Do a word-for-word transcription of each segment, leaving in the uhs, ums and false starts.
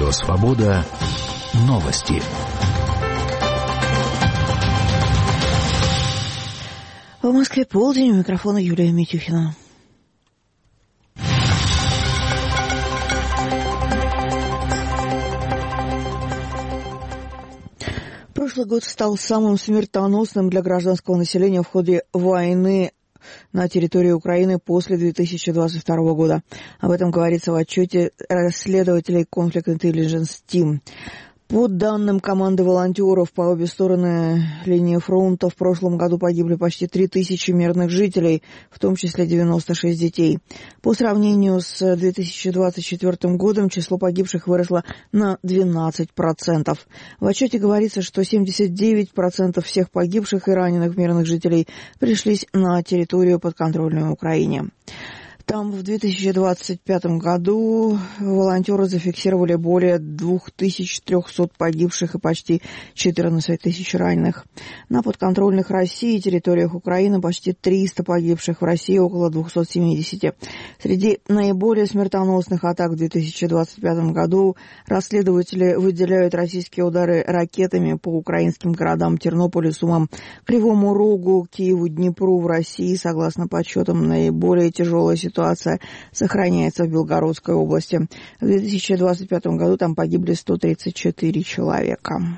Радио «Свобода». Новости. В Москве полдень. У микрофона Юлия Митюхина. Прошлый год стал самым смертоносным для гражданского населения в ходе войны на территории Украины после две тысячи двадцать второго года. Об этом говорится в отчете расследователей Conflict Intelligence Team. По данным команды волонтеров, по обе стороны линии фронта в прошлом году погибли почти три тысячи мирных жителей, в том числе девяносто шесть детей. По сравнению с две тысячи двадцать четвёртым годом число погибших выросло на двенадцать процентов. В отчете говорится, что семьдесят девять процентов всех погибших и раненых мирных жителей пришлись на территорию, подконтрольную Украине. Там в две тысячи двадцать пятом году волонтеры зафиксировали более две тысячи триста погибших и почти четырнадцать тысяч раненых. На подконтрольных России территориях Украины почти триста погибших, в России около двести семьдесят. Среди наиболее смертоносных атак в две тысячи двадцать пятом году расследователи выделяют российские удары ракетами по украинским городам Тернополю, Сумам, Кривому Рогу, Киеву, Днепру в России. Согласно подсчетам, наиболее тяжелая ситуация Ситуация сохраняется в Белгородской области. В две тысячи двадцать пятом году там погибли сто тридцать четыре человека.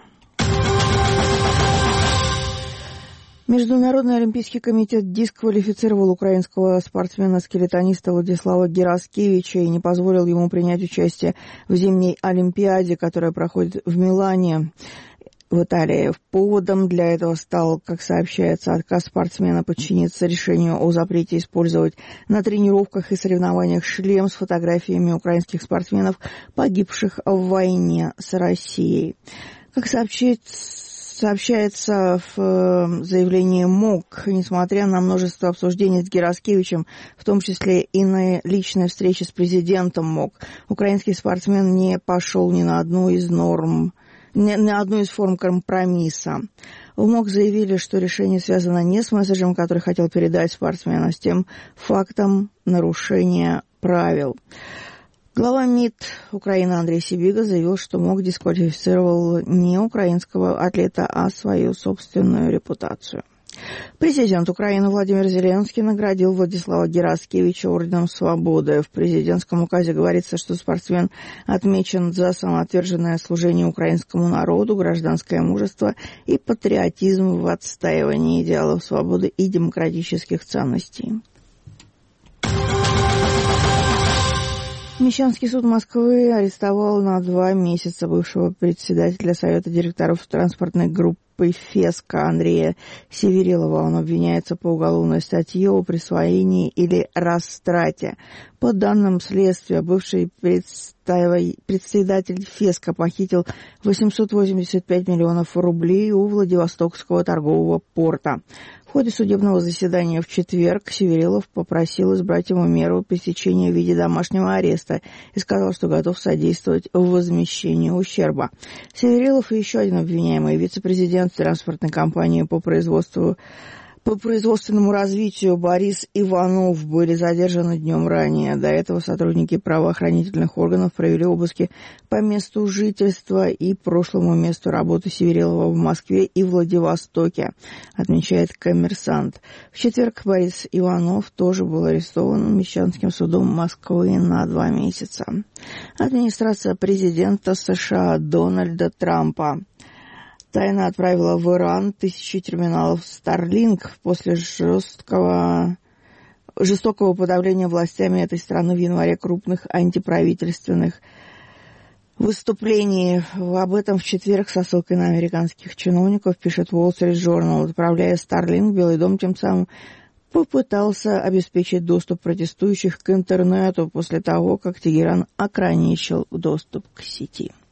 Международный олимпийский комитет дисквалифицировал украинского спортсмена-скелетониста Владислава Гераскевича и не позволил ему принять участие в зимней Олимпиаде, которая проходит в Милане, в Италии. Поводом для этого стал, как сообщается, отказ спортсмена подчиниться решению о запрете использовать на тренировках и соревнованиях шлем с фотографиями украинских спортсменов, погибших в войне с Россией. Как сообщает Сообщается в заявлении МОК, несмотря на множество обсуждений с Гераскевичем, в том числе и на личной встрече с президентом МОК, украинский спортсмен не пошел ни на одну из норм, ни на одну из форм компромисса. В МОК заявили, что решение связано не с месседжем, который хотел передать спортсмен, а с тем фактом нарушения правил. Глава МИД Украины Андрей Сибига заявил, что МОК дисквалифицировал не украинского атлета, а свою собственную репутацию. Президент Украины Владимир Зеленский наградил Владислава Гераскевича орденом Свободы. В президентском указе говорится, что спортсмен отмечен за самоотверженное служение украинскому народу, гражданское мужество и патриотизм в отстаивании идеалов свободы и демократических ценностей. Мещанский суд Москвы арестовал на два месяца бывшего председателя Совета директоров транспортной группы «Феска» Андрея Северилова. Он обвиняется по уголовной статье о присвоении или растрате. По данным следствия, бывший председатель «Феска» похитил восемьсот восемьдесят пять миллионов рублей у Владивостокского торгового порта. В ходе судебного заседания в четверг Северилов попросил избрать ему меру пресечения в виде домашнего ареста и сказал, что готов содействовать в возмещении ущерба. Северилов и еще один обвиняемый, вице-президент транспортной компании по производству По производственному развитию Борис Иванов были задержаны днем ранее. До этого сотрудники правоохранительных органов провели обыски по месту жительства и прошлому месту работы Северилова в Москве и Владивостоке, отмечает «Коммерсант». В четверг Борис Иванов тоже был арестован Мещанским судом Москвы на два месяца. Администрация президента США Дональда Трампа тайно отправила в Иран тысячи терминалов Starlink после жесткого, жестокого подавления властями этой страны в январе крупных антиправительственных выступлений. Об этом в четверг со ссылкой на американских чиновников пишет Wall Street Journal. Отправляя Starlink, Белый дом тем самым попытался обеспечить доступ протестующих к интернету после того, как Тегеран ограничил доступ к сети.